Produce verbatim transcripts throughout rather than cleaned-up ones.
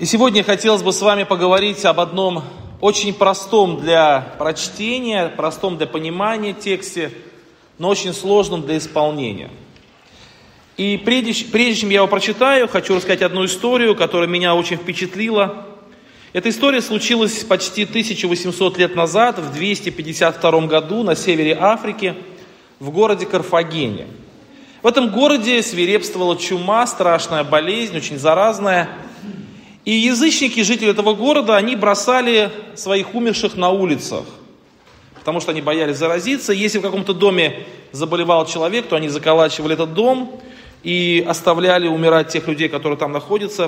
И сегодня хотелось бы с вами поговорить об одном очень простом для прочтения, простом для понимания тексте, но очень сложном для исполнения. И прежде, прежде чем я его прочитаю, хочу рассказать одну историю, которая меня очень впечатлила. Эта история случилась почти тысяча восемьсот лет назад, в двести пятьдесят втором году, на севере Африки, в городе Карфагене. В этом городе свирепствовала чума, страшная болезнь, очень заразная. И язычники, жители этого города, они бросали своих умерших на улицах, потому что они боялись заразиться. Если в каком-то доме заболевал человек, то они заколачивали этот дом и оставляли умирать тех людей, которые там находятся.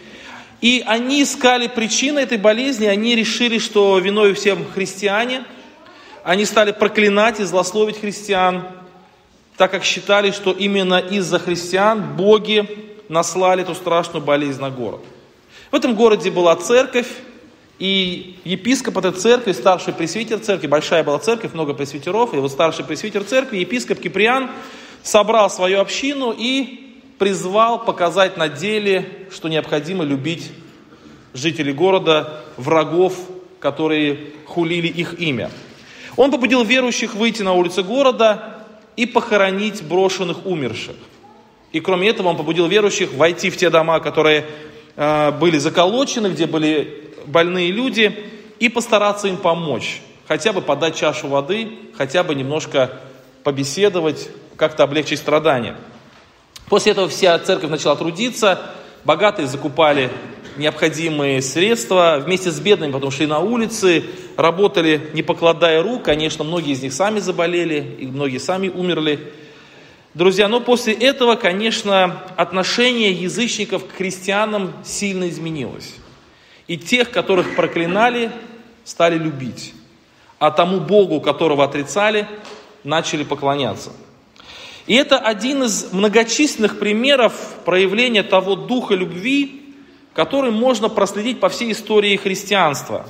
И они искали причины этой болезни, они решили, что виной всем христиане. Они стали проклинать и злословить христиан, так как считали, что именно из-за христиан боги наслали эту страшную болезнь на город. В этом городе была церковь, и епископ этой церкви, старший пресвитер церкви, большая была церковь, много пресвитеров, и вот старший пресвитер церкви, епископ Киприан, собрал свою общину и призвал показать на деле, что необходимо любить жителей города, врагов, которые хулили их имя. Он побудил верующих выйти на улицы города и похоронить брошенных умерших. И кроме этого он побудил верующих войти в те дома, которые э, были заколочены, где были больные люди, и постараться им помочь. Хотя бы подать чашу воды, хотя бы немножко побеседовать, как-то облегчить страдания. После этого вся церковь начала трудиться, богатые закупали необходимые средства, вместе с бедными потом шли на улицы, работали не покладая рук. Конечно, многие из них сами заболели, и многие сами умерли. Друзья, но после этого, конечно, отношение язычников к христианам сильно изменилось. И тех, которых проклинали, стали любить. А тому Богу, которого отрицали, начали поклоняться. И это один из многочисленных примеров проявления того духа любви, который можно проследить по всей истории христианства.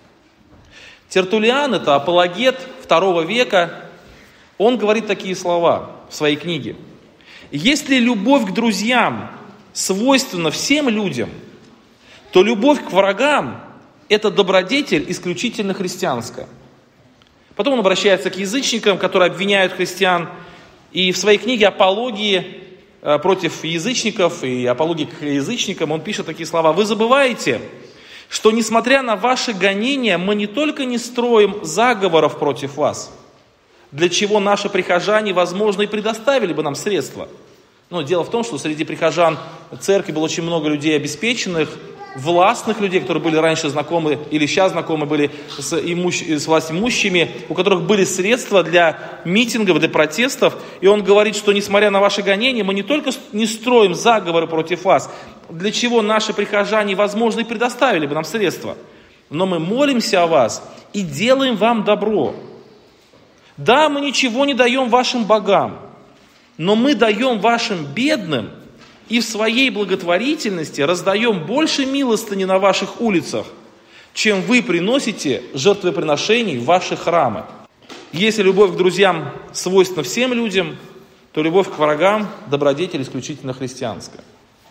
Тертуллиан, это апологет второго века, он говорит такие слова в своей книге. «Если любовь к друзьям свойственна всем людям, то любовь к врагам – это добродетель исключительно христианская». Потом он обращается к язычникам, которые обвиняют христиан, и в своей книге «Апологии» против язычников и апологии к язычникам, он пишет такие слова. «Вы забываете, что несмотря на ваши гонения, мы не только не строим заговоров против вас, для чего наши прихожане, возможно, и предоставили бы нам средства». Но дело в том, что среди прихожан церкви было очень много людей обеспеченных, властных людей, которые были раньше знакомы или сейчас знакомы были с, имущ... с властимущими, у которых были средства для митингов, для протестов. И он говорит, что несмотря на ваши гонения, мы не только не строим заговоры против вас, для чего наши прихожане, возможно, и предоставили бы нам средства, но мы молимся о вас и делаем вам добро. Да, мы ничего не даем вашим богам, но мы даем вашим бедным и в своей благотворительности раздаем больше милостыни на ваших улицах, чем вы приносите жертвоприношений в ваши храмы. Если любовь к друзьям свойственна всем людям, то любовь к врагам – добродетель исключительно христианская.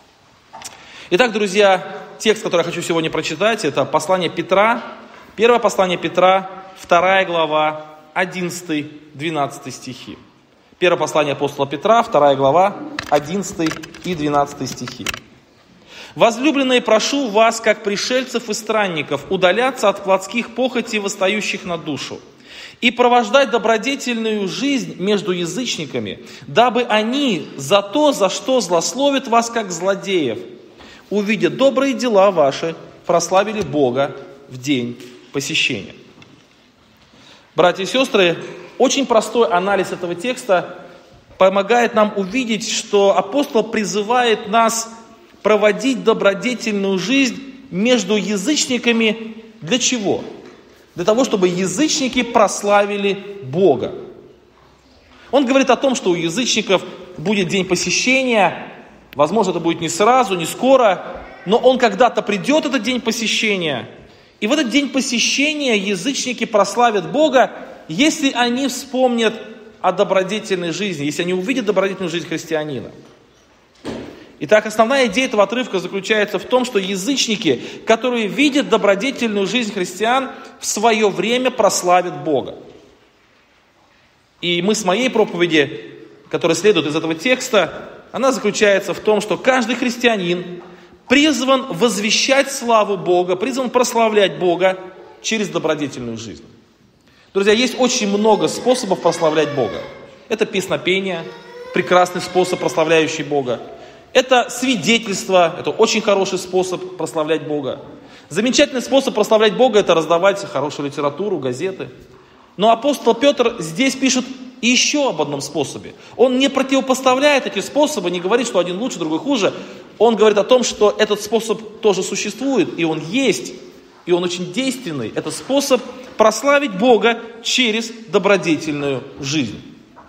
Итак, друзья, текст, который я хочу сегодня прочитать, это послание Петра, первое послание Петра, вторая глава, одиннадцатый-двенадцатый стихи. Первое послание апостола Петра, вторая глава, одиннадцатый и двенадцатый стихи. «Возлюбленные, прошу вас, как пришельцев и странников, удаляться от плотских похотей, восстающих на душу, и провождать добродетельную жизнь между язычниками, дабы они за то, за что злословят вас, как злодеев, увидя добрые дела ваши, прославили Бога в день посещения». Братья и сестры, очень простой анализ этого текста помогает нам увидеть, что апостол призывает нас проводить добродетельную жизнь между язычниками для чего? Для того, чтобы язычники прославили Бога. Он говорит о том, что у язычников будет день посещения, возможно, это будет не сразу, не скоро, но он когда-то придет, этот день посещения, и в этот день посещения язычники прославят Бога, если они вспомнят о добродетельной жизни, если они увидят добродетельную жизнь христианина. Итак, основная идея этого отрывка заключается в том, что язычники, которые видят добродетельную жизнь христиан, в свое время прославят Бога. И мы с моей проповеди, которая следует из этого текста, она заключается в том, что каждый христианин призван возвещать славу Бога, призван прославлять Бога через добродетельную жизнь. Друзья, есть очень много способов прославлять Бога. Это песнопение, прекрасный способ, прославляющий Бога. Это свидетельство, это очень хороший способ прославлять Бога. Замечательный способ прославлять Бога – это раздавать хорошую литературу, газеты. Но апостол Петр здесь пишет еще об одном способе. Он не противопоставляет эти способы, не говорит, что один лучше, другой хуже. Он говорит о том, что этот способ тоже существует, и он есть, и он очень действенный. Это способ прославить Бога через добродетельную жизнь.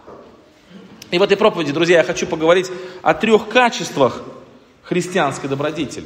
И в этой проповеди, друзья, я хочу поговорить о трех качествах христианской добродетели.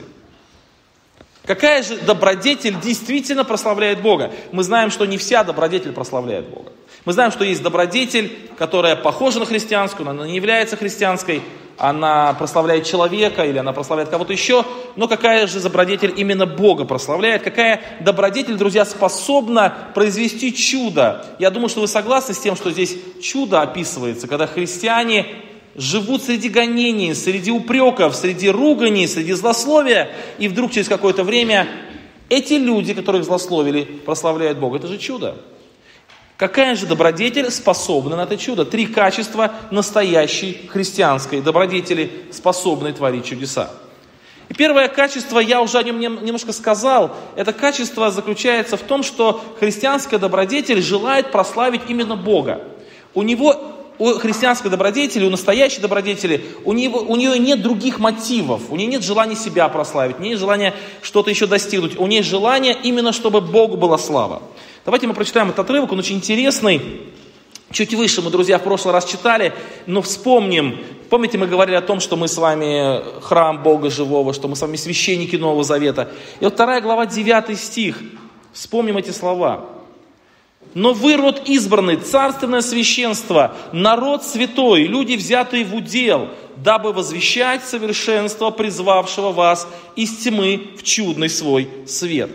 Какая же добродетель действительно прославляет Бога? Мы знаем, что не вся добродетель прославляет Бога. Мы знаем, что есть добродетель, которая похожа на христианскую, но она не является христианской, она прославляет человека или она прославляет кого-то еще. Но какая же добродетель именно Бога прославляет? Какая добродетель, друзья, способна произвести чудо? Я думаю, что вы согласны с тем, что здесь чудо описывается, когда христиане живут среди гонений, среди упреков, среди руганий, среди злословия, и вдруг через какое-то время эти люди, которых злословили, прославляют Бога. Это же чудо. Какая же добродетель способна на это чудо? Три качества настоящей христианской добродетели, способной творить чудеса. И первое качество, я уже о нем немножко сказал, это качество заключается в том, что христианская добродетель желает прославить именно Бога. У него У христианской добродетели, у настоящей добродетели, у, него, у нее нет других мотивов, у нее нет желания себя прославить, у нее нет желания что-то еще достигнуть, у нее есть желание именно, чтобы Богу была слава. Давайте мы прочитаем этот отрывок, он очень интересный. Чуть выше мы, друзья, в прошлый раз читали, но вспомним. Помните, мы говорили о том, что мы с вами храм Бога живого, что мы с вами священники Нового Завета. И вот вторая глава, девятый стих. Вспомним эти слова. «Но вы род избранный, царственное священство, народ святой, люди, взятые в удел, дабы возвещать совершенство призвавшего вас из тьмы в чудный свой свет».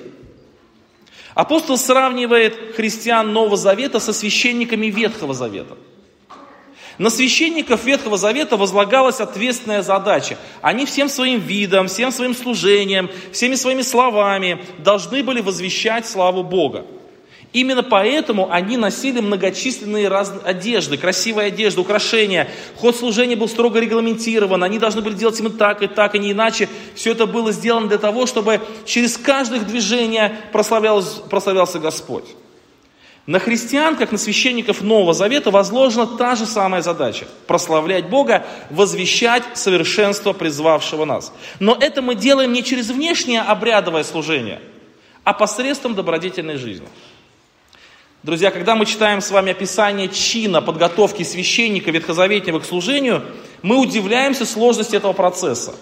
Апостол сравнивает христиан Нового Завета со священниками Ветхого Завета. На священников Ветхого Завета возлагалась ответственная задача. Они всем своим видом, всем своим служением, всеми своими словами должны были возвещать славу Бога. Именно поэтому они носили многочисленные разные одежды, красивые одежды, украшения. Ход служения был строго регламентирован. Они должны были делать именно так и так, и не иначе. Все это было сделано для того, чтобы через каждое их движение прославлялся, прославлялся Господь. На христиан, как на священников Нового Завета, возложена та же самая задача – прославлять Бога, возвещать совершенство призвавшего нас. Но это мы делаем не через внешнее обрядовое служение, а посредством добродетельной жизни. Друзья, когда мы читаем с вами описание чина подготовки священника ветхозаветнего к служению, мы удивляемся сложности этого процесса.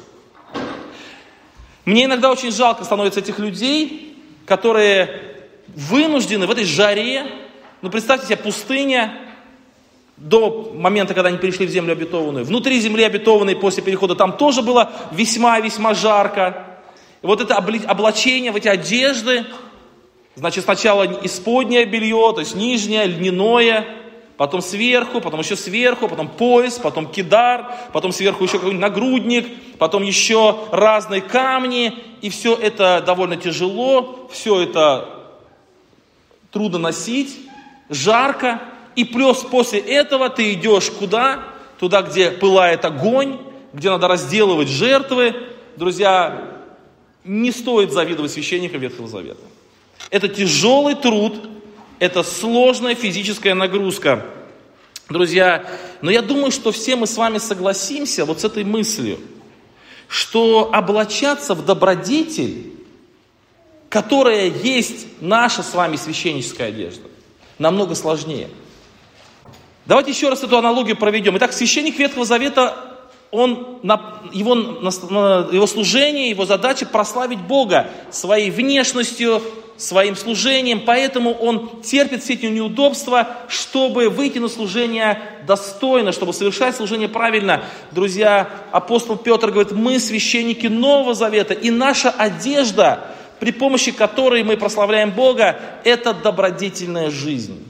Мне иногда очень жалко становится этих людей, которые вынуждены в этой жаре, ну представьте себе, пустыня, до момента, когда они перешли в землю обетованную, внутри земли обетованной после перехода там тоже было весьма-весьма жарко. И вот это облачение в эти одежды, значит, сначала исподнее белье, то есть нижнее, льняное, потом сверху, потом еще сверху, потом пояс, потом кидар, потом сверху еще какой-нибудь нагрудник, потом еще разные камни. И все это довольно тяжело, все это трудно носить, жарко. И плюс после этого ты идешь куда? Туда, где пылает огонь, где надо разделывать жертвы. Друзья, не стоит завидовать священникам Ветхого Завета. Это тяжелый труд, это сложная физическая нагрузка. Друзья, но я думаю, что все мы с вами согласимся вот с этой мыслью, что облачаться в добродетель, которая есть наша с вами священническая одежда, намного сложнее. Давайте еще раз эту аналогию проведем. Итак, священник Ветхого Завета, он, его, его служение, его задача прославить Бога своей внешностью, своим служением, поэтому он терпит все эти неудобства, чтобы выйти на служение достойно, чтобы совершать служение правильно. Друзья, апостол Петр говорит, мы священники Нового Завета, и наша одежда, при помощи которой мы прославляем Бога, это добродетельная жизнь.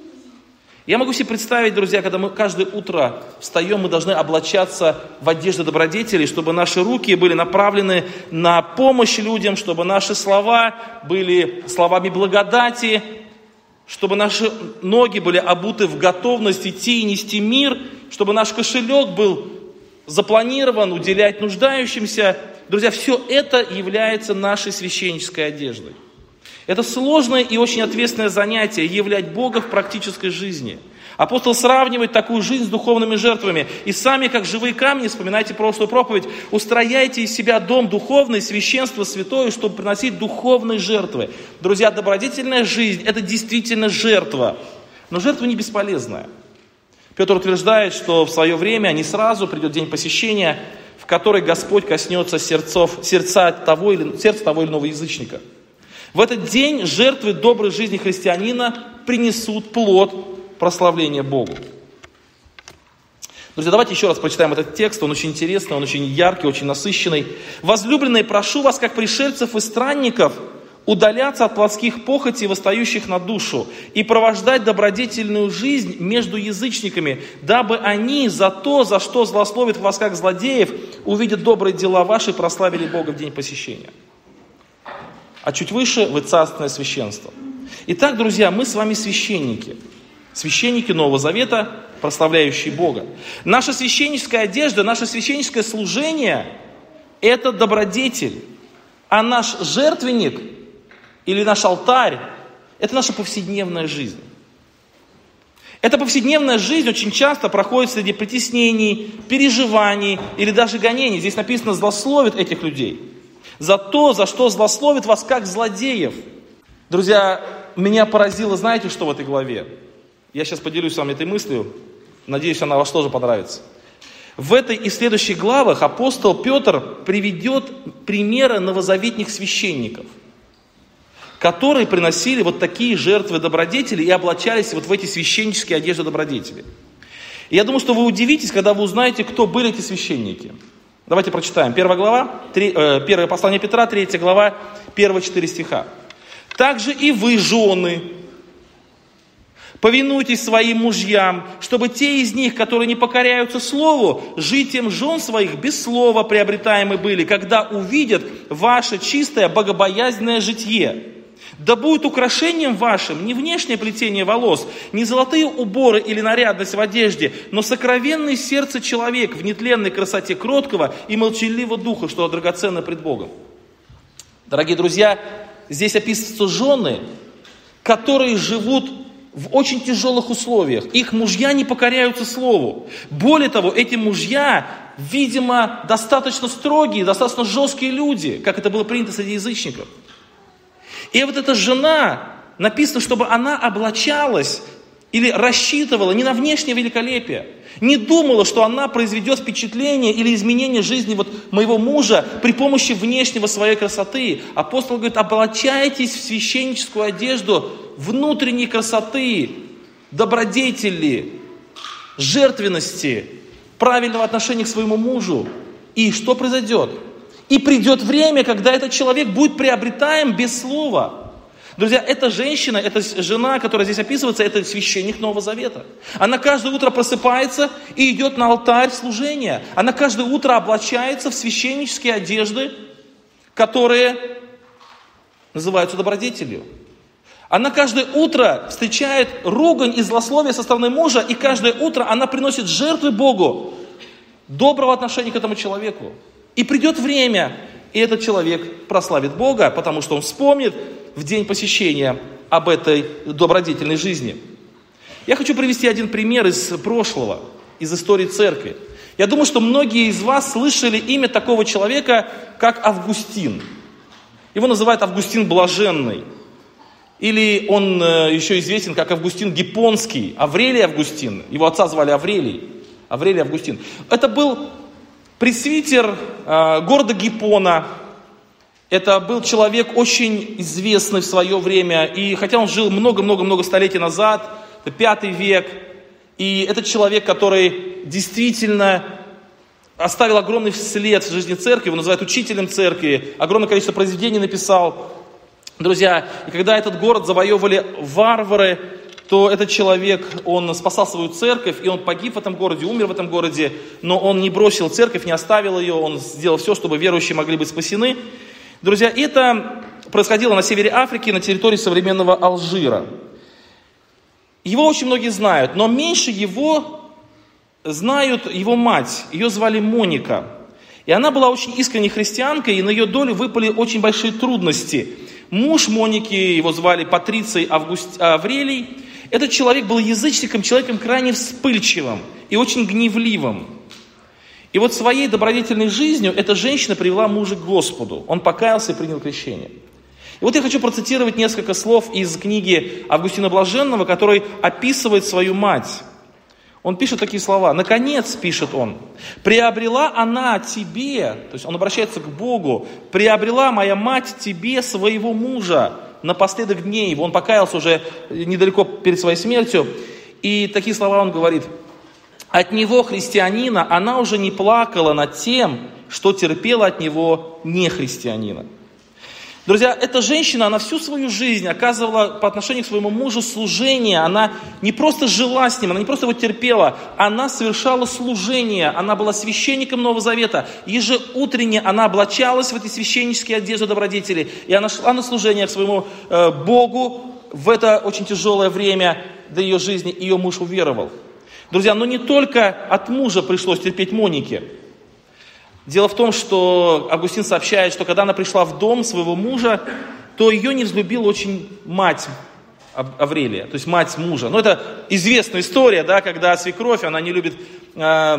Я могу себе представить, друзья, когда мы каждое утро встаем, мы должны облачаться в одежду добродетелей, чтобы наши руки были направлены на помощь людям, чтобы наши слова были словами благодати, чтобы наши ноги были обуты в готовность идти и нести мир, чтобы наш кошелек был запланирован уделять нуждающимся. Друзья, все это является нашей священнической одеждой. Это сложное и очень ответственное занятие – являть Бога в практической жизни. Апостол сравнивает такую жизнь с духовными жертвами. И сами, как живые камни, вспоминайте прошлую проповедь, устрояйте из себя дом духовный, священство святое, чтобы приносить духовные жертвы. Друзья, добродетельная жизнь – это действительно жертва. Но жертва не бесполезная. Петр утверждает, что в свое время, не сразу, придет день посещения, в который Господь коснется сердцов, сердца того или, сердца того или иного язычника. В этот день жертвы доброй жизни христианина принесут плод прославления Богу. Друзья, давайте еще раз прочитаем этот текст, он очень интересный, он очень яркий, очень насыщенный. «Возлюбленные, прошу вас, как пришельцев и странников, удаляться от плотских похотей, восстающих на душу, и провождать добродетельную жизнь между язычниками, дабы они за то, за что злословят вас как злодеев, увидят добрые дела ваши и прославили Бога в день посещения». А чуть выше вы царственное священство. Итак, друзья, мы с вами священники. Священники Нового Завета, прославляющие Бога. Наша священническая одежда, наше священническое служение – это добродетель. А наш жертвенник или наш алтарь – это наша повседневная жизнь. Эта повседневная жизнь очень часто проходит среди притеснений, переживаний или даже гонений. Здесь написано «злословит этих людей». За то, за что злословит вас как злодеев. Друзья, меня поразило, знаете, что в этой главе? Я сейчас поделюсь с вами этой мыслью. Надеюсь, она вас тоже понравится. В этой и следующих главах апостол Петр приведет примеры новозаветных священников, которые приносили вот такие жертвы добродетели и облачались вот в эти священнические одежды добродетели. И я думаю, что вы удивитесь, когда вы узнаете, кто были эти священники. Давайте прочитаем. Первая глава, три, э, первое послание Петра, третья глава, первые четыре стиха. «Также и вы, жены, повинуйтесь своим мужьям, чтобы те из них, которые не покоряются слову, житием жен своих без слова приобретаемы были, когда увидят ваше чистое богобоязненное житие. Да будет украшением вашим не внешнее плетение волос, не золотые уборы или нарядность в одежде, но сокровенный сердце человек в нетленной красоте кроткого и молчаливого духа, что драгоценно пред Богом». Дорогие друзья, здесь описываются жены, которые живут в очень тяжелых условиях. Их мужья не покоряются слову. Более того, эти мужья, видимо, достаточно строгие, достаточно жесткие люди, как это было принято среди язычников. И вот эта жена, написано, чтобы она облачалась или рассчитывала не на внешнее великолепие, не думала, что она произведет впечатление или изменение жизни вот моего мужа при помощи внешнего своей красоты. Апостол говорит, облачайтесь в священническую одежду внутренней красоты, добродетели, жертвенности, правильного отношения к своему мужу. И что произойдет? И придет время, когда этот человек будет приобретаем без слова. Друзья, эта женщина, эта жена, которая здесь описывается, это священник Нового Завета. Она каждое утро просыпается и идет на алтарь служения. Она каждое утро облачается в священнические одежды, которые называются добродетелью. Она каждое утро встречает ругань и злословие со стороны мужа, и каждое утро она приносит жертвы Богу, доброго отношения к этому человеку. И придет время, и этот человек прославит Бога, потому что он вспомнит в день посещения об этой добродетельной жизни. Я хочу привести один пример из прошлого, из истории церкви. Я думаю, что многие из вас слышали имя такого человека, как Августин. Его называют Августин Блаженный. Или он еще известен как Августин Гиппонский, Аврелий Августин. Его отца звали Аврелий. Аврелий Августин. Это был пресвитер э, города Гиппона, Это был человек очень известный в свое время, и хотя он жил много-много-много столетий назад, это пятый век, и это человек, который действительно оставил огромный след в жизни церкви, его называют учителем церкви, огромное количество произведений написал. Друзья, и когда этот город завоевывали варвары, то этот человек, он спасал свою церковь, и он погиб в этом городе, умер в этом городе, но он не бросил церковь, не оставил ее, он сделал все, чтобы верующие могли быть спасены. Друзья, это происходило на севере Африки, на территории современного Алжира. Его очень многие знают, но меньше его знают его мать. Ее звали Моника. И она была очень искренней христианкой, и на ее долю выпали очень большие трудности. Муж Моники, его звали Патриций Август... Аврелий. Этот человек был язычником, человеком крайне вспыльчивым и очень гневливым. И вот своей добродетельной жизнью эта женщина привела мужа к Господу. Он покаялся и принял крещение. И вот я хочу процитировать несколько слов из книги Августина Блаженного, который описывает свою мать. Он пишет такие слова. «Наконец, — пишет он, — приобрела она тебе», то есть он обращается к Богу, «приобрела моя мать тебе своего мужа напоследок дней его». Он покаялся уже недалеко перед своей смертью. И такие слова он говорит. «От него, христианина, она уже не плакала над тем, что терпела от него не христианина». Друзья, эта женщина, она всю свою жизнь оказывала по отношению к своему мужу служение. Она не просто жила с ним, она не просто его терпела, она совершала служение. Она была священником Нового Завета. Ежеутренне она облачалась в эти священнические одежды добродетели. И она шла на служение к своему э, Богу в это очень тяжелое время до ее жизни. Ее муж уверовал. Друзья, но не только от мужа пришлось терпеть Монике. Дело в том, что Августин сообщает, что когда она пришла в дом своего мужа, то ее не взлюбила очень мать Аврелия, то есть мать мужа. Ну, это известная история, да, когда свекровь, она не любит э,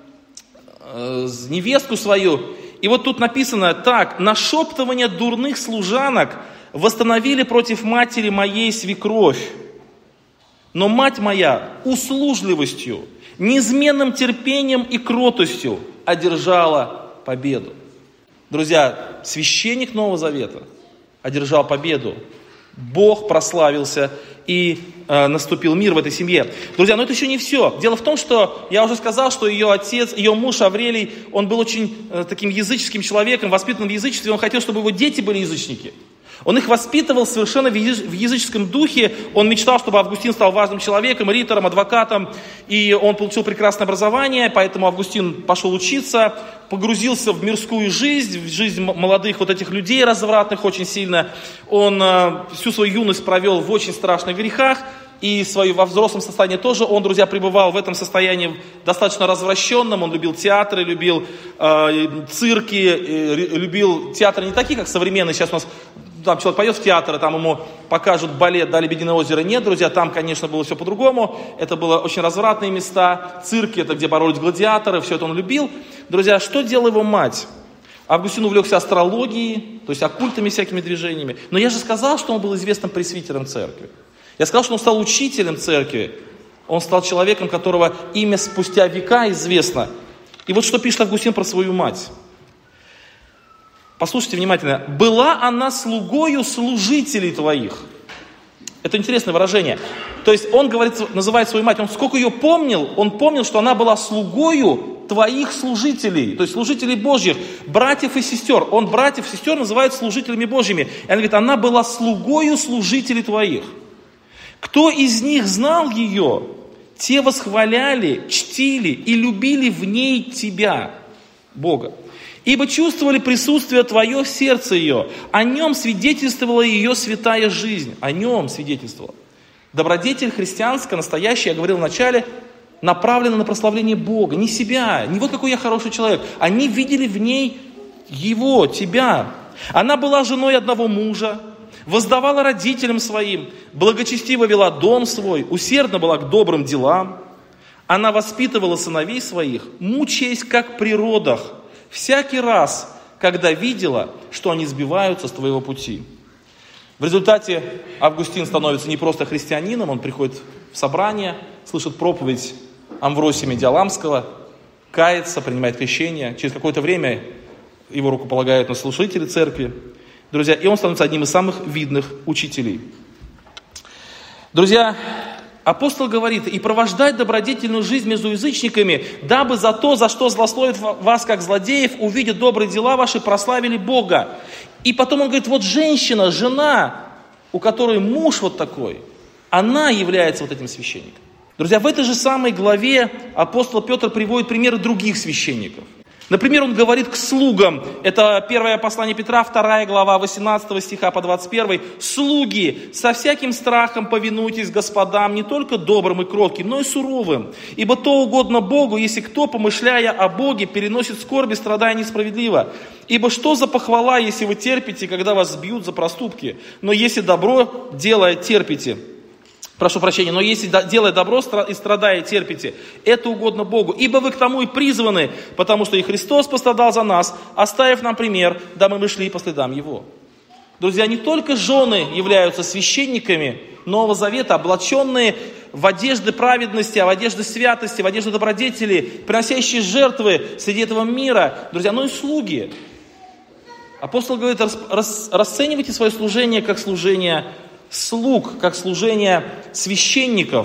э, невестку свою. И вот тут написано так: «Нашептывания дурных служанок восстановили против матери моей свекровь. Но мать моя услужливостью, неизменным терпением и кротостью одержала победу». Друзья, священник Нового Завета одержал победу. Бог прославился, и э, наступил мир в этой семье. Друзья, но это еще не все. Дело в том, что я уже сказал, что ее отец, ее муж Аврелий, он был очень э, таким языческим человеком, воспитанным в язычестве. Он хотел, чтобы его дети были язычники. Он их воспитывал совершенно в языческом духе. Он мечтал, чтобы Августин стал важным человеком, ритором, адвокатом. И он получил прекрасное образование, поэтому Августин пошел учиться, погрузился в мирскую жизнь, в жизнь молодых вот этих людей развратных очень сильно. Он э, всю свою юность провел в очень страшных грехах. И свою, во взрослом состоянии тоже он, друзья, пребывал в этом состоянии достаточно развращенном. Он любил театры, любил э, цирки, э, любил театры не такие, как современные. Сейчас у нас там человек пойдет в театр, и там ему покажут балет «Да, Лебединое озеро». Нет, друзья, там, конечно, было все по-другому. Это было очень развратные места. Цирки, это где боролись гладиаторы, все это он любил. Друзья, что делала его мать? Августин увлекся астрологией, то есть оккультными всякими движениями. Но я же сказал, что он был известным пресвитером церкви. Я сказал, что он стал учителем церкви. Он стал человеком, которого имя спустя века известно. И вот что пишет Августин про свою мать. Послушайте внимательно. «Была она слугою служителей твоих». Это интересное выражение. То есть он говорит, называет свою мать, он сколько ее помнил, он помнил, что она была слугою твоих служителей, то есть служителей Божьих, братьев и сестер. Он братьев и сестер называет служителями Божьими. И он говорит, она была слугою служителей твоих. Кто из них знал ее, те восхваляли, чтили и любили в ней тебя, Бога. Ибо чувствовали присутствие твое в сердце ее. О нем свидетельствовала ее святая жизнь. О нем свидетельствовала. Добродетель христианская, настоящая, я говорил вначале, направлена на прославление Бога. Не себя, не вот какой я хороший человек. Они видели в ней его, тебя. Она была женой одного мужа, воздавала родителям своим, благочестиво вела дом свой, усердно была к добрым делам. Она воспитывала сыновей своих, мучаясь как при родах, всякий раз, когда видела, что они сбиваются с твоего пути. В результате Августин становится не просто христианином, он приходит в собрание, слышит проповедь Амвросия Медиаламского, кается, принимает крещение. Через какое-то время его рукополагают на служители церкви. Друзья, и он становится одним из самых видных учителей. Друзья, апостол говорит: и провождать добродетельную жизнь между язычниками, дабы за то, за что злословят вас как злодеев, увидя добрые дела ваши, прославили Бога. И потом он говорит: вот женщина, жена, у которой муж вот такой, она является вот этим священником. Друзья, в этой же самой главе апостол Петр приводит примеры других священников. Например, он говорит к слугам, это первое послание Петра, вторая глава, восемнадцатого стиха по двадцать первый. «Слуги, со всяким страхом повинуйтесь господам, не только добрым и кротким, но и суровым. Ибо то угодно Богу, если кто, помышляя о Боге, переносит скорби, страдая несправедливо. Ибо что за похвала, если вы терпите, когда вас бьют за проступки? Но если добро делая терпите». Прошу прощения, но если делая добро и страдая терпите, это угодно Богу. Ибо вы к тому и призваны, потому что и Христос пострадал за нас, оставив нам пример, дабы мы шли по следам Его. Друзья, не только жены являются священниками Нового Завета, облаченные в одежды праведности, в одежды святости, в одежды добродетели, приносящие жертвы среди этого мира, друзья, но и слуги. Апостол говорит: рас, рас, расценивайте свое служение как служение слуг, как служение священников,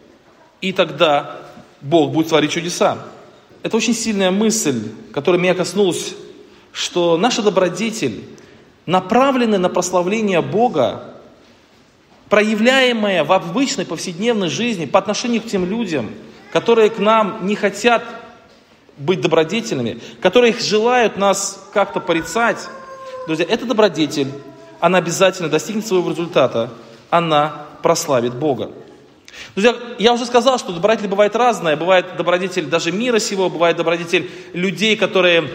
и тогда Бог будет творить чудеса. Это очень сильная мысль, которая меня коснулась, что наша добродетель, направленная на прославление Бога, проявляемая в обычной повседневной жизни по отношению к тем людям, которые к нам не хотят быть добродетельными, которые желают нас как-то порицать, друзья, эта добродетель, она обязательно достигнет своего результата, она прославит Бога. Друзья, я уже сказал, что добродетель бывает разная. Бывает добродетель даже мира сего, бывает добродетель людей, которые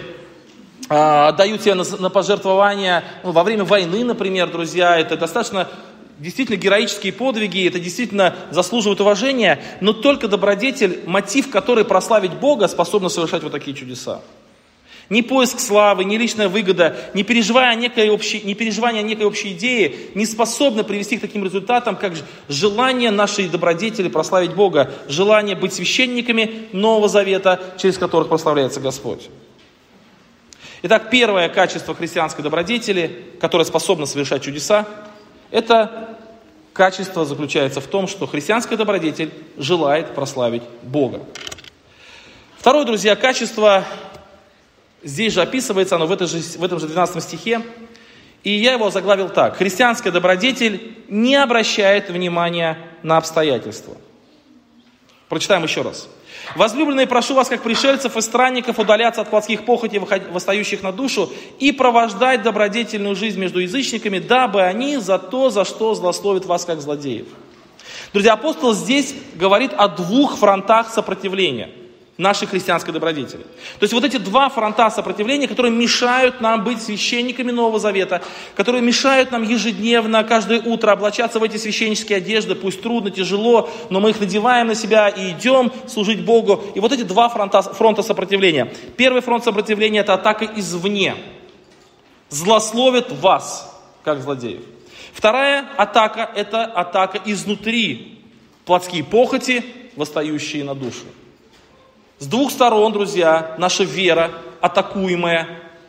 э, дают себя на, на пожертвования ну, во время войны, например, друзья. Это достаточно действительно героические подвиги, это действительно заслуживает уважения, но только добродетель, мотив которой прославить Бога, способна совершать вот такие чудеса. Ни поиск славы, ни личная выгода, ни переживание некой общей, ни переживание некой общей идеи не способны привести к таким результатам, как желание нашей добродетели прославить Бога, желание быть священниками Нового Завета, через которых прославляется Господь. Итак, первое качество христианской добродетели, которое способно совершать чудеса, это качество заключается в том, что христианская добродетель желает прославить Бога. Второе, друзья, качество... Здесь же описывается оно в, этой же, в этом же двенадцатом стихе. И я его заглавил так. Христианская добродетель не обращает внимания на обстоятельства. Прочитаем еще раз. «Возлюбленные, прошу вас, как пришельцев и странников, удаляться от плотских похотей, восстающих на душу, и провождать добродетельную жизнь между язычниками, дабы они за то, за что злословят вас, как злодеев». Друзья, апостол здесь говорит о двух фронтах сопротивления нашей христианской добродетели. То есть вот эти два фронта сопротивления, которые мешают нам быть священниками Нового Завета, которые мешают нам ежедневно, каждое утро облачаться в эти священнические одежды, пусть трудно, тяжело, но мы их надеваем на себя и идем служить Богу. И вот эти два фронта, фронта сопротивления. Первый фронт сопротивления – это атака извне. Злословят вас, как злодеев. Вторая атака – это атака изнутри. Плотские похоти, восстающие на душу. С двух сторон, друзья, наша вера, атакуемая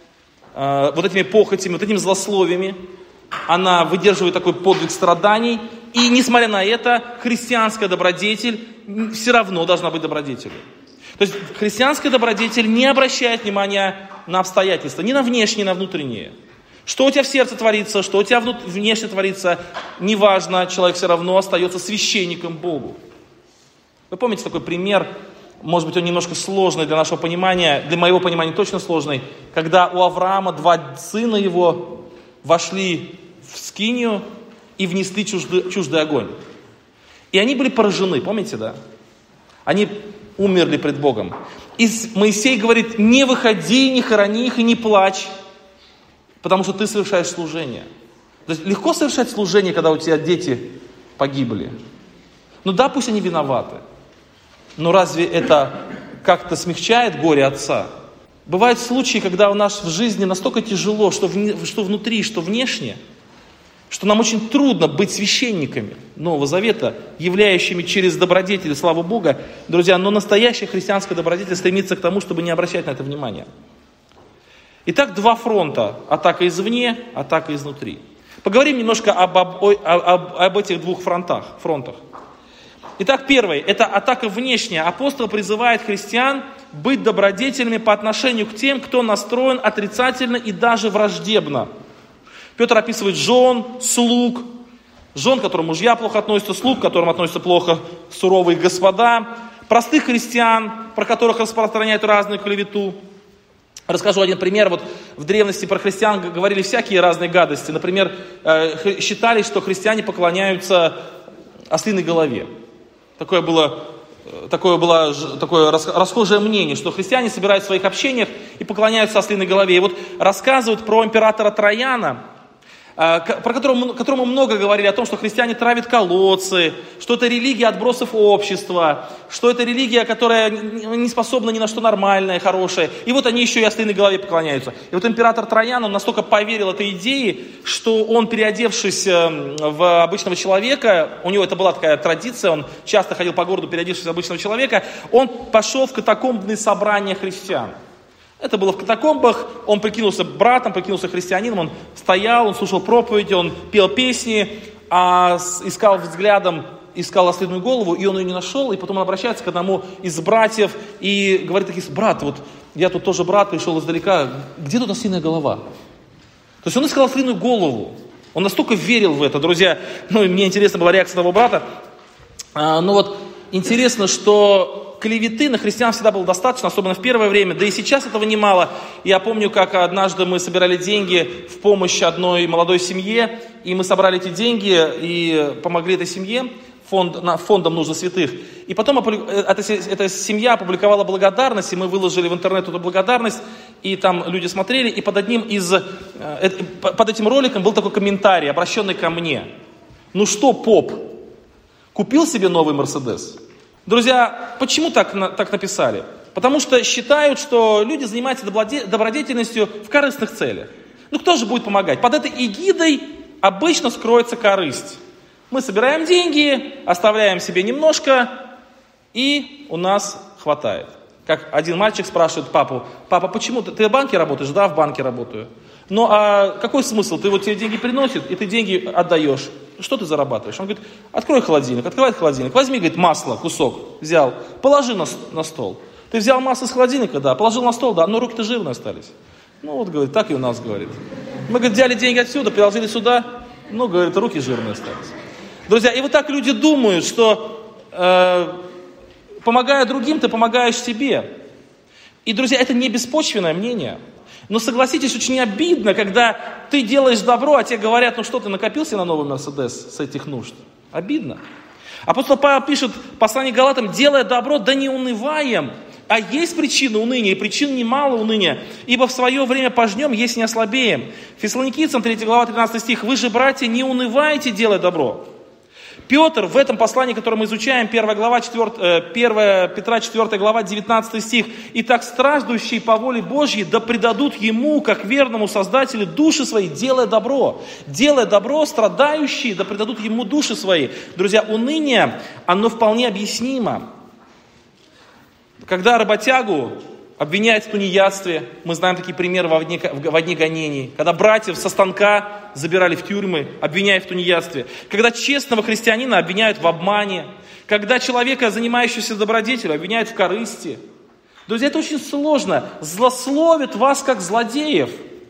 э, вот этими похотями, вот этими злословиями, она выдерживает такой подвиг страданий. И, несмотря на это, христианская добродетель все равно должна быть добродетелью. То есть христианская добродетель не обращает внимания на обстоятельства, ни на внешние, ни на внутренние. Что у тебя в сердце творится, что у тебя внешне творится, неважно, человек все равно остается священником Богу. Вы помните такой пример? Может быть, он немножко сложный для нашего понимания, для моего понимания точно сложный, когда у Авраама два сына его вошли в скинию и внесли чуждый, чуждый огонь. И они были поражены, помните, да? Они умерли пред Богом. И Моисей говорит: не выходи, не хорони их и не плачь, потому что ты совершаешь служение. То есть легко совершать служение, когда у тебя дети погибли. Ну да, пусть они виноваты. Но разве это как-то смягчает горе отца? Бывают случаи, когда у нас в жизни настолько тяжело, что, в, что внутри, что внешне, что нам очень трудно быть священниками Нового Завета, являющими через добродетель славу Бога. Друзья, но настоящая христианская добродетель стремится к тому, чтобы не обращать на это внимания. Итак, два фронта. Атака извне, атака изнутри. Поговорим немножко об, об, об, об этих двух фронтах, фронтах. Итак, первый. Это атака внешняя. Апостол призывает христиан быть добродетельными по отношению к тем, кто настроен отрицательно и даже враждебно. Петр описывает жен, слуг, жен, к которым мужья плохо относятся, слуг, к которым относятся плохо суровые господа, простых христиан, про которых распространяют разную клевету. Расскажу один пример. Вот в древности про христиан говорили всякие разные гадости. Например, считали, что христиане поклоняются ослиной голове. Такое было, такое было такое расхожее мнение, что христиане собирают в своих общениях и поклоняются ослиной голове. И вот рассказывают про императора Трояна, про которого, которому много говорили о том, что христиане травят колодцы, что это религия отбросов общества, что это религия, которая не способна ни на что нормальное, хорошее. И вот они еще и ослиной голове поклоняются. И вот император Троян, он настолько поверил этой идее, что он, переодевшись в обычного человека, у него это была такая традиция, он часто ходил по городу, переодевшись в обычного человека, он пошел в катакомбные собрания христиан. Это было в катакомбах, он прикинулся братом, прикинулся христианином, он стоял, он слушал проповеди, он пел песни, а искал взглядом, искал ослиную голову, и он ее не нашел, и потом он обращается к одному из братьев и говорит такие: брат, вот я тут тоже брат, пришел издалека, где тут ослиная голова? То есть он искал ослиную голову, он настолько верил в это, друзья. Ну, мне интересна была реакция того брата, а, ну вот интересно, что клеветы на христиан всегда было достаточно, особенно в первое время, да и сейчас этого немало. Я помню, как однажды мы собирали деньги в помощь одной молодой семье, и мы собрали эти деньги и помогли этой семье, фонд, фондом нужды святых. И потом эта, эта семья опубликовала благодарность, и мы выложили в интернет эту благодарность, и там люди смотрели, и под одним из, под этим роликом был такой комментарий, обращенный ко мне. Ну что, поп, купил себе новый Мерседес? Друзья, почему так, так написали? Потому что считают, что люди занимаются добродетельностью в корыстных целях. Ну кто же будет помогать? Под этой эгидой обычно скроется корысть. Мы собираем деньги, оставляем себе немножко, и у нас хватает. Как один мальчик спрашивает папу: папа, почему ты, ты в банке работаешь? Да, в банке работаю. Ну а какой смысл? Ты вот тебе деньги приносят, и ты деньги отдаешь. Что ты зарабатываешь? Он говорит: открой холодильник. Открывает холодильник. Возьми, говорит, масло, кусок взял, положи на, на стол. Ты взял масло с холодильника, да, положил на стол, да, но руки-то жирные остались. Ну вот, говорит, так и у нас, говорит. Мы, говорит, взяли деньги отсюда, приложили сюда, ну, говорит, руки жирные остались. Друзья, и вот так люди думают, что э, помогая другим, ты помогаешь себе. И, друзья, это не беспочвенное мнение. Но согласитесь, очень обидно, когда ты делаешь добро, а тебе говорят: ну что, ты накопился на новый Мерседес с этих нужд? Обидно. Апостол Павел пишет в послании к Галатам: делая добро, да не унываем. А есть причина уныния, и причин немало уныния, ибо в свое время пожнем, есть не ослабеем. Фессалоникийцам третья глава, тринадцатый стих: вы же, братья, не унывайте, делая добро. Петр в этом послании, которое мы изучаем, первая глава, четвёртая, первая Петра, четвёртая глава, девятнадцатый стих: «Итак, страждущие по воле Божьей да предадут Ему, как верному Создателю, души свои, делая добро». Делая добро, страдающие да предадут Ему души свои. Друзья, уныние, оно вполне объяснимо. Когда работягу обвиняют в тунеядстве, мы знаем такие примеры во дни, во дни гонений. Когда братьев со станка забирали в тюрьмы, обвиняя в тунеядстве. Когда честного христианина обвиняют в обмане. Когда человека, занимающегося добродетелью, обвиняют в корысти. Друзья, это очень сложно. Злословят вас как злодеев.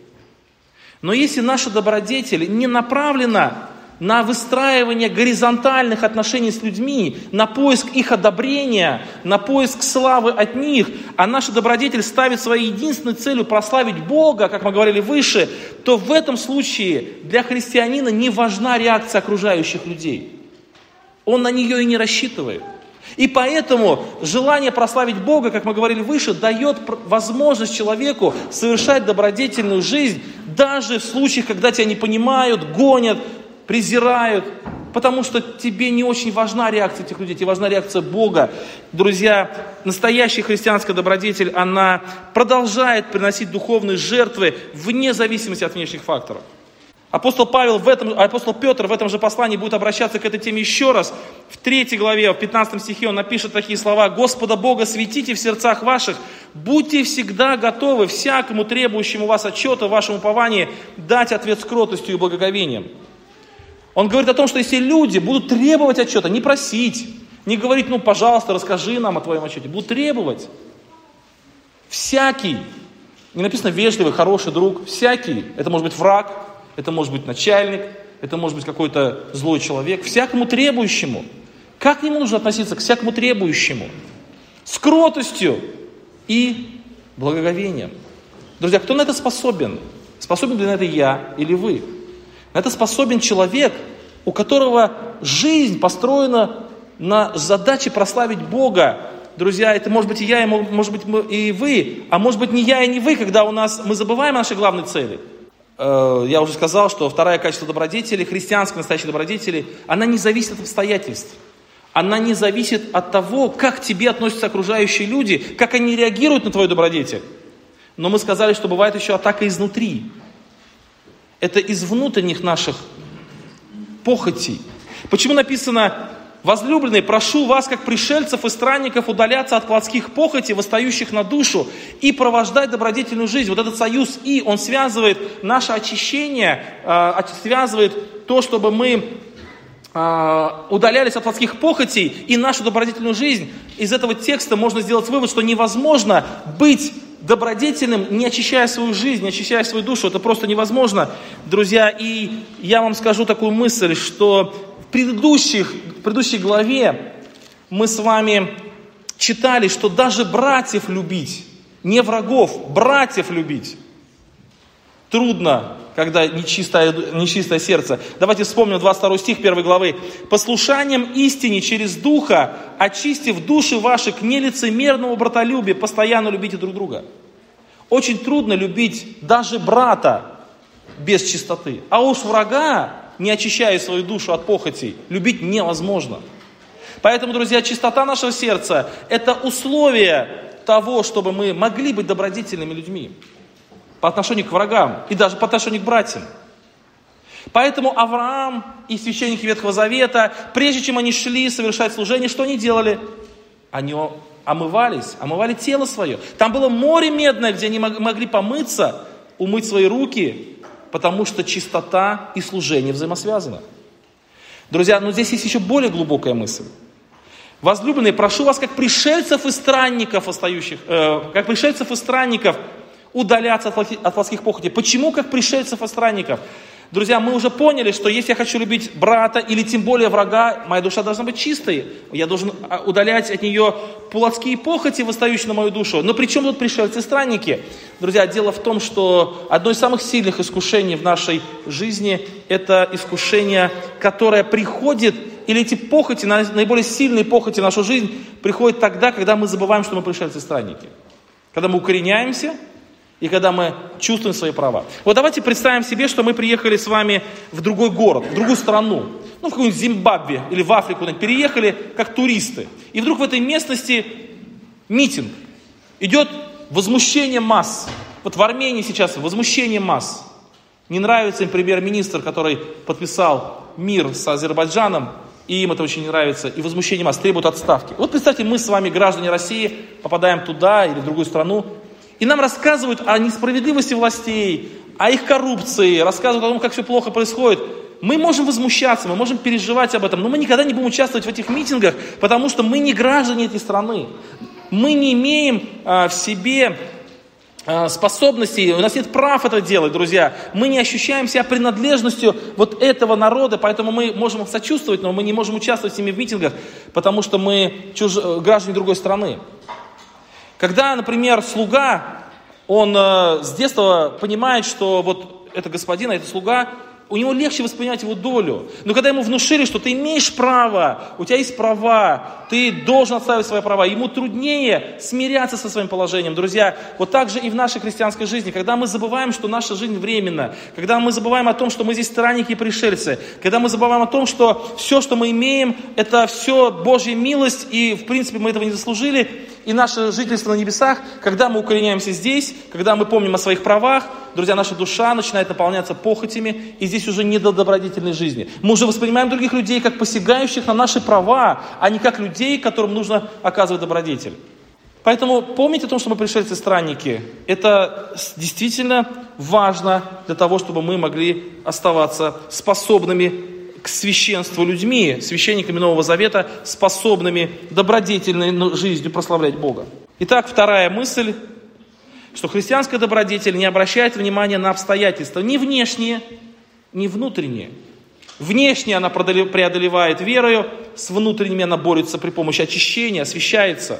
Но если наша добродетель не направлена на выстраивание горизонтальных отношений с людьми, на поиск их одобрения, на поиск славы от них, а наша добродетель ставит своей единственной целью прославить Бога, как мы говорили выше, то в этом случае для христианина не важна реакция окружающих людей. Он на нее и не рассчитывает. И поэтому желание прославить Бога, как мы говорили выше, дает возможность человеку совершать добродетельную жизнь, даже в случаях, когда тебя не понимают, гонят, презирают, потому что тебе не очень важна реакция этих людей, тебе важна реакция Бога. Друзья, настоящая христианская добродетель, она продолжает приносить духовные жертвы вне зависимости от внешних факторов. Апостол Павел в этом, апостол Петр в этом же послании будет обращаться к этой теме еще раз. В третьей главе, в пятнадцатом стихе он напишет такие слова: «Господа Бога светите в сердцах ваших, будьте всегда готовы всякому требующему вас отчета в вашем уповании дать ответ с кротостью и благоговением». Он говорит о том, что если люди будут требовать отчета, не просить, не говорить: ну, пожалуйста, расскажи нам о твоем отчете, будут требовать. Всякий, не написано вежливый, хороший друг, всякий, это может быть враг, это может быть начальник, это может быть какой-то злой человек, всякому требующему. Как к нему нужно относиться? К всякому требующему. С кротостью и благоговением. Друзья, кто на это способен? Способен ли на это я или вы? На это способен человек, у которого жизнь построена на задаче прославить Бога. Друзья, это может быть и я, и может быть и вы, а может быть не я и не вы, когда у нас мы забываем о нашей главной цели. Я уже сказал, что второе качество добродетели, христианской настоящей добродетели, она не зависит от обстоятельств. Она не зависит от того, как к тебе относятся окружающие люди, как они реагируют на твою добродетель. Но мы сказали, что бывает еще атака изнутри. Это из внутренних наших похотей. Почему написано: «Возлюбленные, прошу вас, как пришельцев и странников, удаляться от плотских похотей, восстающих на душу, и провождать добродетельную жизнь». Вот этот союз «и», он связывает наше очищение, э, связывает то, чтобы мы э, удалялись от плотских похотей и нашу добродетельную жизнь. Из этого текста можно сделать вывод, что невозможно быть добродетельным, не очищая свою жизнь, не очищая свою душу. Это просто невозможно, друзья. И я вам скажу такую мысль, что в, предыдущих, в предыдущей главе мы с вами читали, что даже братьев любить, не врагов, братьев любить трудно, когда нечистое, нечистое сердце. Давайте вспомним двадцать второй стих первой главы. «Послушанием истине через Духа, очистив души ваши к нелицемерному братолюбию, постоянно любите друг друга». Очень трудно любить даже брата без чистоты. А уж врага, не очищая свою душу от похотей, любить невозможно. Поэтому, друзья, чистота нашего сердца – это условие того, чтобы мы могли быть добродетельными людьми по отношению к врагам и даже по отношению к братьям. Поэтому Авраам и священники Ветхого Завета, прежде чем они шли совершать служение, что они делали? Они омывались, омывали тело свое. Там было море медное, где они могли помыться, умыть свои руки, потому что чистота и служение взаимосвязаны. Друзья, но здесь есть еще более глубокая мысль. Возлюбленные, прошу вас, как пришельцев и странников, остающих, э, как пришельцев и странников, удаляться от плотских похотей. Почему как пришельцев и странников? Друзья, мы уже поняли, что если я хочу любить брата или тем более врага, моя душа должна быть чистой. Я должен удалять от нее плотские похоти, восстающие на мою душу. Но при чем тут пришельцы и странники? Друзья, дело в том, что одно из самых сильных искушений в нашей жизни – это искушение, которое приходит, или эти похоти, наиболее сильные похоти в нашу жизнь, приходят тогда, когда мы забываем, что мы пришельцы и странники. Когда мы укореняемся, и когда мы чувствуем свои права. Вот давайте представим себе, что мы приехали с вами в другой город, в другую страну. Ну, в какую-нибудь Зимбабве или в Африку. Переехали как туристы. И вдруг в этой местности митинг. Идет возмущение масс. Вот в Армении сейчас возмущение масс. Не нравится им премьер-министр, который подписал мир с Азербайджаном. И им это очень не нравится. И возмущение масс требует отставки. Вот представьте, мы с вами, граждане России, попадаем туда или в другую страну. И нам рассказывают о несправедливости властей, о их коррупции, рассказывают о том, как все плохо происходит. Мы можем возмущаться, мы можем переживать об этом, но мы никогда не будем участвовать в этих митингах, потому что мы не граждане этой страны. Мы не имеем а, в себе а, способностей, у нас нет прав это делать, друзья. Мы не ощущаем себя принадлежностью вот этого народа, поэтому мы можем их сочувствовать, но мы не можем участвовать с ними в митингах, потому что мы чуж... граждане другой страны. Когда, например, слуга, он э, с детства понимает, что вот это господин, а это слуга, у него легче воспринять его долю. Но когда ему внушили, что ты имеешь право, у тебя есть права, ты должен отстаивать свои права, ему труднее смиряться со своим положением. Друзья, вот так же и в нашей христианской жизни. Когда мы забываем, что наша жизнь временна, когда мы забываем о том, что мы здесь странники и пришельцы, когда мы забываем о том, что все, что мы имеем, это все Божья милость, и в принципе мы этого не заслужили, и наше жительство на небесах, когда мы укореняемся здесь, когда мы помним о своих правах, друзья, наша душа начинает наполняться похотями, и здесь уже не до добродетельной жизни. Мы уже воспринимаем других людей как посягающих на наши права, а не как людей, которым нужно оказывать добродетель. Поэтому помните о том, что мы пришельцы-странники. Это действительно важно для того, чтобы мы могли оставаться способными к священству людьми, священниками Нового Завета, способными добродетельной жизнью прославлять Бога. Итак, вторая мысль, что христианская добродетель не обращает внимания на обстоятельства, ни внешние, ни внутренние. Внешне она преодолевает верою, с внутренними она борется при помощи очищения, освящается.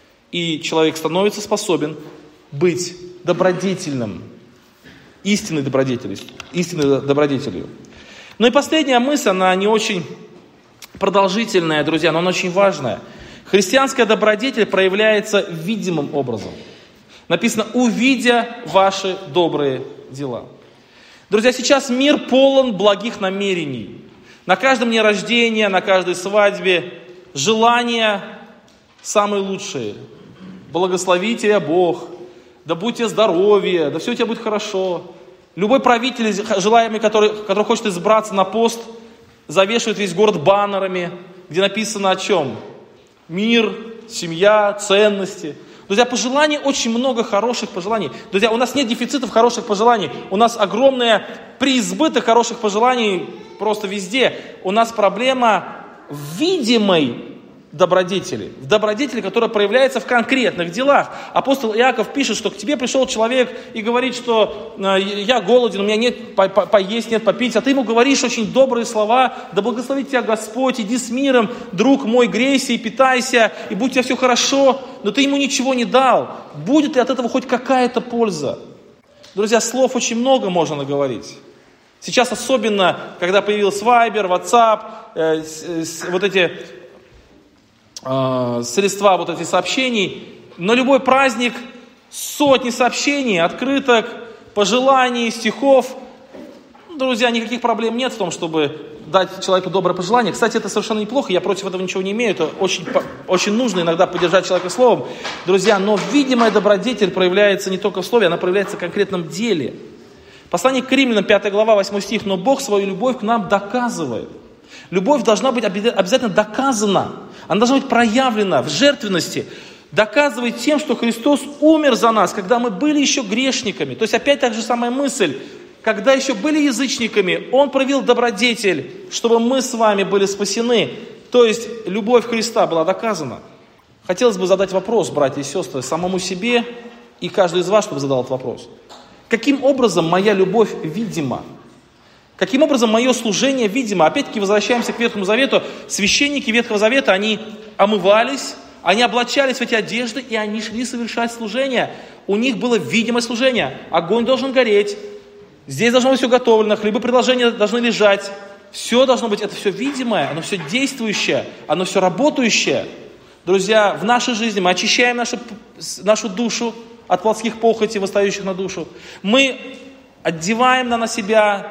И человек становится способен быть добродетельным, истинной добродетелью, истинной добродетелью. Ну и последняя мысль, она не очень продолжительная, друзья, но она очень важная. Христианская добродетель проявляется видимым образом. Написано, увидя ваши добрые дела. Друзья, сейчас мир полон благих намерений. На каждом дне рождения, на каждой свадьбе желания самые лучшие. Благослови тебя Бог, да будь тебе здоровье, да все у тебя будет хорошо. Любой правитель, желаемый, который, который хочет избраться на пост, завешивает весь город баннерами, где написано о чем? Мир, семья, ценности. Друзья, пожеланий очень много хороших пожеланий. Друзья, у нас нет дефицитов хороших пожеланий. У нас огромное преизбыток хороших пожеланий просто везде. У нас проблема в видимой добродетели. В добродетели, которая проявляется в конкретных делах. Апостол Иаков пишет, что к тебе пришел человек и говорит, что я голоден, у меня нет по- по- поесть, нет попить, а ты ему говоришь очень добрые слова, да благословит тебя Господь, иди с миром, друг мой, грейся и питайся, и будь у тебя все хорошо, но ты ему ничего не дал. Будет ли от этого хоть какая-то польза? Друзья, слов очень много можно наговорить. Сейчас особенно, когда появился Viber, WhatsApp, э, э, вот эти средства вот этих сообщений, на любой праздник сотни сообщений, открыток, пожеланий, стихов. Друзья, никаких проблем нет в том, чтобы дать человеку доброе пожелание. Кстати, это совершенно неплохо, я против этого ничего не имею, это очень, очень нужно иногда поддержать человека словом. Друзья, но видимая добродетель проявляется не только в слове, она проявляется в конкретном деле. Послание к Римлянам, пятая глава, восьмой стих, но Бог свою любовь к нам доказывает. Любовь должна быть обязательно доказана. Она должна быть проявлена в жертвенности. Доказывает тем, что Христос умер за нас, когда мы были еще грешниками. То есть опять та же самая мысль. Когда еще были язычниками, Он проявил добродетель, чтобы мы с вами были спасены. То есть любовь Христа была доказана. Хотелось бы задать вопрос, братья и сестры, самому себе и каждый из вас, чтобы задал этот вопрос. Каким образом моя любовь видима? Каким образом мое служение видимо? Опять-таки возвращаемся к Ветхому Завету. Священники Ветхого Завета, они омывались, они облачались в эти одежды, и они шли совершать служение. У них было видимое служение. Огонь должен гореть, здесь должно быть все готовлено, хлебы предложения должны лежать. Все должно быть, это все видимое, оно все действующее, оно все работающее. Друзья, в нашей жизни мы очищаем нашу, нашу душу от плотских похотей, восстающих на душу. Мы одеваем на себя...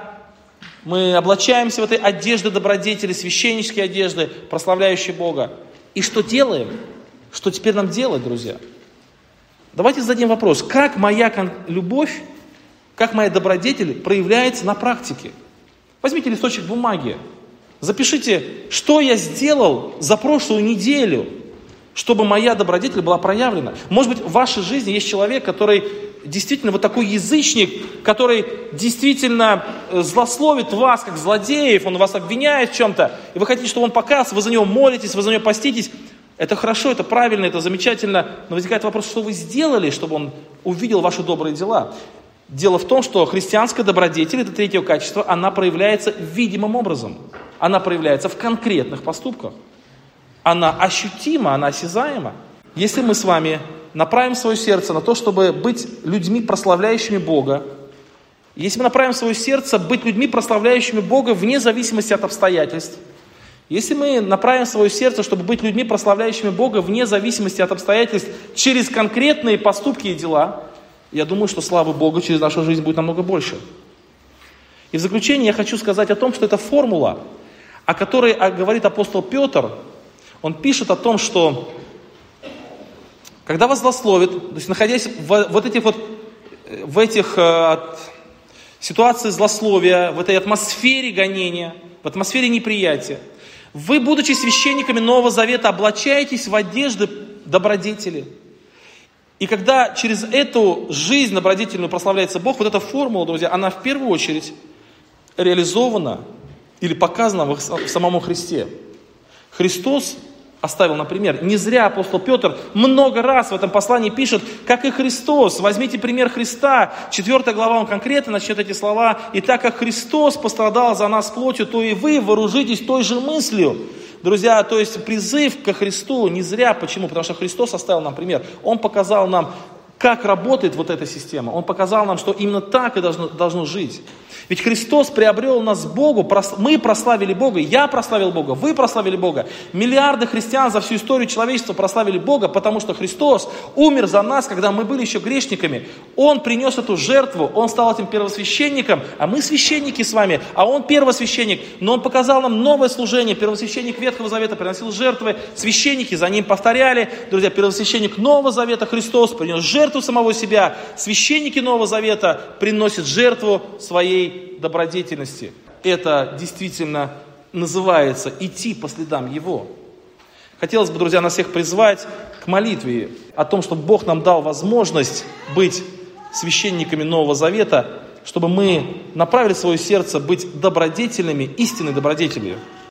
Мы облачаемся в этой одежде добродетели, священнические одежды, прославляющие Бога. И что делаем? Что теперь нам делать, друзья? Давайте зададим вопрос. Как моя любовь, как моя добродетель проявляется на практике? Возьмите листочек бумаги. Запишите, что я сделал за прошлую неделю, чтобы моя добродетель была проявлена. Может быть, в вашей жизни есть человек, который... действительно вот такой язычник, который действительно злословит вас, как злодеев, он вас обвиняет в чем-то, и вы хотите, чтобы он покаялся, вы за него молитесь, вы за него поститесь. Это хорошо, это правильно, это замечательно, но возникает вопрос, что вы сделали, чтобы он увидел ваши добрые дела. Дело в том, что христианская добродетель, это третье качество, она проявляется видимым образом. Она проявляется в конкретных поступках. Она ощутима, она осязаема. Если мы с вами направим свое сердце на то, чтобы быть людьми, прославляющими Бога, если мы направим свое сердце быть людьми, прославляющими Бога вне зависимости от обстоятельств, если мы направим свое сердце, чтобы быть людьми, прославляющими Бога вне зависимости от обстоятельств, через конкретные поступки и дела, я думаю, что славы Богу через нашу жизнь будет намного больше. И в заключение я хочу сказать о том, что это формула, о которой говорит апостол Петр. Он пишет о том, что Когда вас злословят, то есть находясь в вот этих вот, в этих э, ситуациях злословия, в этой атмосфере гонения, в атмосфере неприятия, вы, будучи священниками Нового Завета, облачаетесь в одежды добродетели. И когда через эту жизнь добродетельную прославляется Бог, вот эта формула, друзья, она в первую очередь реализована или показана в самом Христе. Христос оставил, например, не зря апостол Петр много раз в этом послании пишет, как и Христос. Возьмите пример Христа. Четвертая глава, он конкретно начнет эти слова. «И так как Христос пострадал за нас плотью, то и вы вооружитесь той же мыслью». Друзья, то есть призыв ко Христу не зря. Почему? Потому что Христос оставил нам пример. Он показал нам, как работает вот эта система. Он показал нам, что именно так и должно, должно жить. Ведь Христос приобрел нас к Богу, мы прославили Бога, я прославил Бога, вы прославили Бога. Миллиарды христиан за всю историю человечества прославили Бога, потому что Христос умер за нас, когда мы были еще грешниками. Он принес эту жертву, Он стал этим первосвященником, а мы священники с вами, а Он первосвященник. Но Он показал нам новое служение. Первосвященник Ветхого Завета приносил жертвы, священники за Ним повторяли. Друзья, первосвященник Нового Завета Христос принес жертву самого себя. Священники Нового Завета приносят жертву своей добродетельности. Это действительно называется идти по следам Его. Хотелось бы, друзья, нас всех призвать к молитве о том, чтобы Бог нам дал возможность быть священниками Нового Завета, чтобы мы направили свое сердце быть добродетельными, истинной добродетелью.